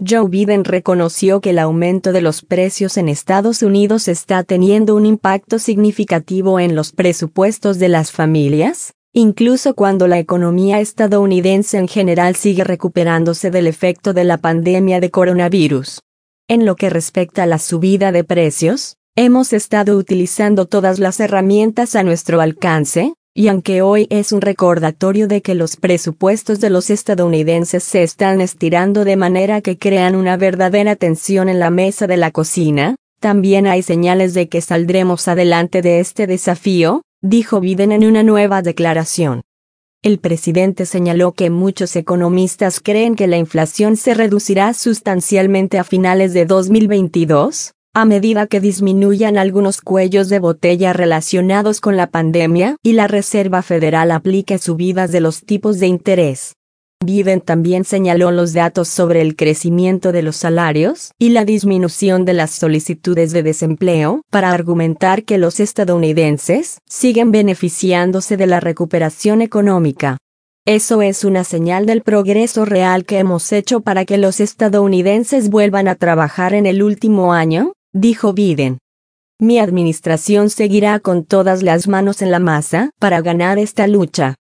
Joe Biden reconoció que el aumento de los precios en Estados Unidos está teniendo un impacto significativo en los presupuestos de las familias, incluso cuando la economía estadounidense en general sigue recuperándose del efecto de la pandemia de coronavirus. En lo que respecta a la subida de precios, hemos estado utilizando todas las herramientas a nuestro alcance, y aunque hoy es un recordatorio de que los presupuestos de los estadounidenses se están estirando de manera que crean una verdadera tensión en la mesa de la cocina, también hay señales de que saldremos adelante de este desafío, dijo Biden en una nueva declaración. El presidente señaló que muchos economistas creen que la inflación se reducirá sustancialmente a finales de 2022, a medida que disminuyan algunos cuellos de botella relacionados con la pandemia y la Reserva Federal aplique subidas de los tipos de interés. Biden también señaló los datos sobre el crecimiento de los salarios y la disminución de las solicitudes de desempleo para argumentar que los estadounidenses siguen beneficiándose de la recuperación económica. Eso es una señal del progreso real que hemos hecho para que los estadounidenses vuelvan a trabajar en el último año, dijo Biden. Mi administración seguirá con todas las manos en la masa para ganar esta lucha.